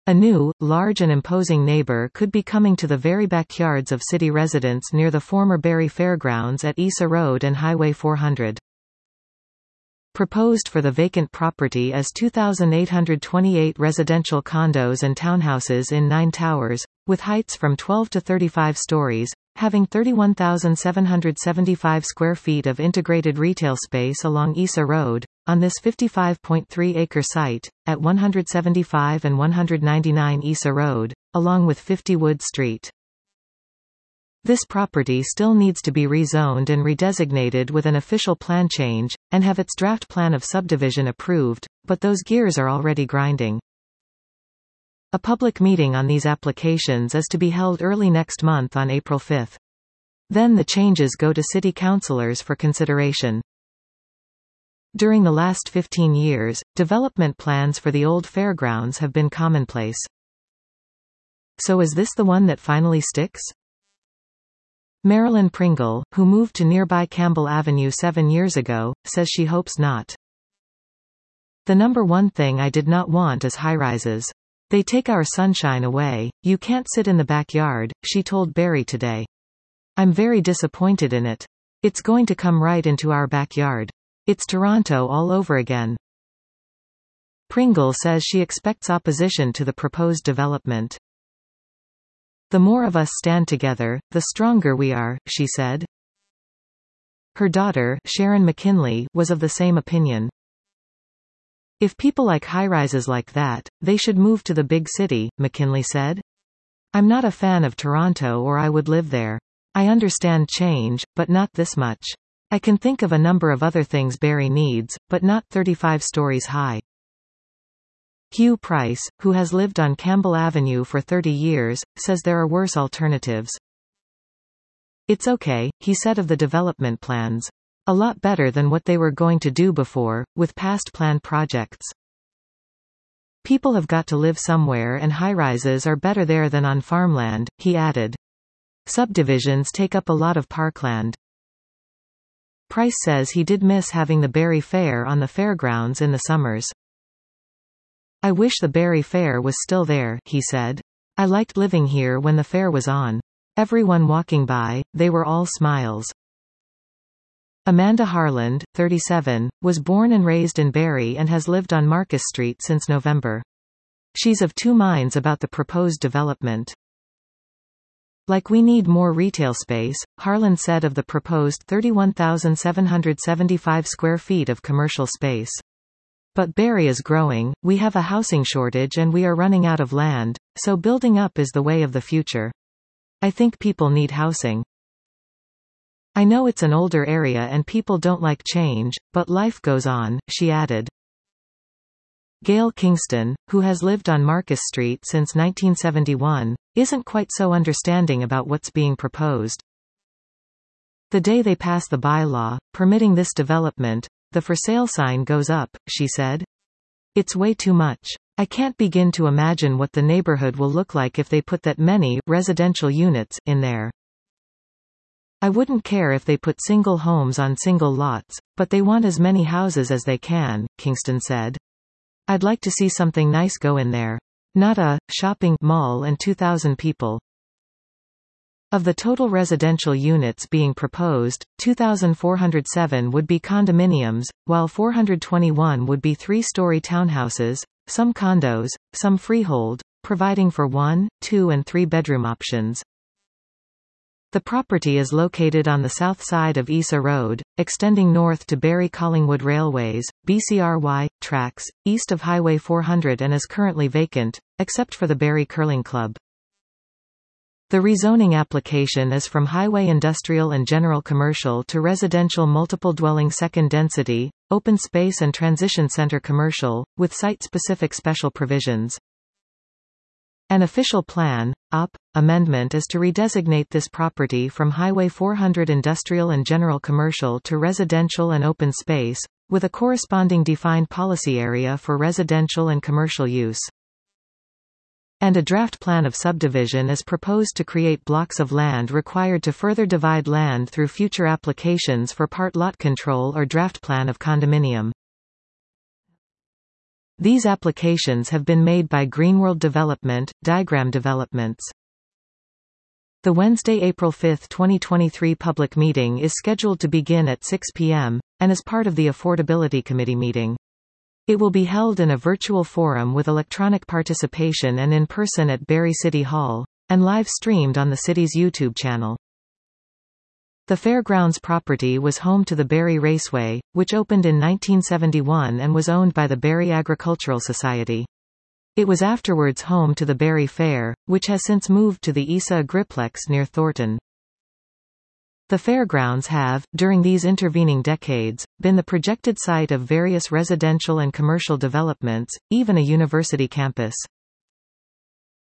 A new, large and imposing neighbor could be coming to the very backyards of city residents near the former Barrie Fairgrounds at Isa Road and Highway 400. Proposed for the vacant property as 2,828 residential condos and townhouses in 9 towers, with heights from 12 to 35 stories, having 31,775 square feet of integrated retail space along Isa Road, on this 55.3-acre site, at 175 and 199 Isa Road, along with 50 Wood Street. This property still needs to be rezoned and redesignated with an official plan change, and have its draft plan of subdivision approved, but those gears are already grinding. A public meeting on these applications is to be held early next month on April 5. Then the changes go to city councillors for consideration. During the last 15 years, development plans for the old fairgrounds have been commonplace. So is this the one that finally sticks? Marilyn Pringle, who moved to nearby Campbell Avenue 7 years ago, says she hopes not. The number one thing I did not want is high-rises. They take our sunshine away. You can't sit in the backyard, she told Barrie today. I'm very disappointed in it. It's going to come right into our backyard. It's Toronto all over again. Pringle says she expects opposition to the proposed development. The more of us stand together, the stronger we are, she said. Her daughter, Sharon McKinley, was of the same opinion. If people like high-rises like that, they should move to the big city, McKinley said. I'm not a fan of Toronto or I would live there. I understand change, but not this much. I can think of a number of other things Barrie needs, but not 35 stories high. Hugh Price, who has lived on Campbell Avenue for 30 years, says there are worse alternatives. It's okay, he said of the development plans. A lot better than what they were going to do before, with past planned projects. People have got to live somewhere and high-rises are better there than on farmland, he added. Subdivisions take up a lot of parkland. Price says he did miss having the Barrie Fair on the fairgrounds in the summers. I wish the Barrie Fair was still there, he said. I liked living here when the fair was on. Everyone walking by, they were all smiles. Amanda Harland, 37, was born and raised in Barrie and has lived on Marcus Street since November. She's of two minds about the proposed development. Like we need more retail space, Harland said of the proposed 31,775 square feet of commercial space. But Barrie is growing, we have a housing shortage and we are running out of land, so building up is the way of the future. I think people need housing. I know it's an older area and people don't like change, but life goes on, she added. Gail Kingston, who has lived on Marcus Street since 1971, isn't quite so understanding about what's being proposed. The day they pass the bylaw, permitting this development, the for sale sign goes up, she said. It's way too much. I can't begin to imagine what the neighborhood will look like if they put that many residential units in there. I wouldn't care if they put single homes on single lots, but they want as many houses as they can, Kingston said. I'd like to see something nice go in there. Not a shopping mall and 2,000 people. Of the total residential units being proposed, 2,407 would be condominiums, while 421 would be three-story townhouses, some condos, some freehold, providing for 1, 2 and 3 bedroom options. The property is located on the south side of Isa Road, extending north to Barrie-Collingwood Railways, BCRY, tracks, east of Highway 400 and is currently vacant, except for the Barrie Curling Club. The rezoning application is from highway industrial and general commercial to residential multiple dwelling second density, open space and transition center commercial, with site-specific special provisions. An official plan, OP, amendment is to redesignate this property from Highway 400 industrial and general commercial to residential and open space, with a corresponding defined policy area for residential and commercial use. And a draft plan of subdivision is proposed to create blocks of land required to further divide land through future applications for part lot control or draft plan of condominium. These applications have been made by Greenworld Development, Diagram Developments. The Wednesday, April 5, 2023 public meeting is scheduled to begin at 6 p.m., and is part of the Affordability Committee meeting. It will be held in a virtual forum with electronic participation and in person at Barrie City Hall, and live-streamed on the city's YouTube channel. The fairgrounds property was home to the Barrie Raceway, which opened in 1971 and was owned by the Barrie Agricultural Society. It was afterwards home to the Barrie Fair, which has since moved to the ISA Agriplex near Thornton. The fairgrounds have, during these intervening decades, been the projected site of various residential and commercial developments, even a university campus.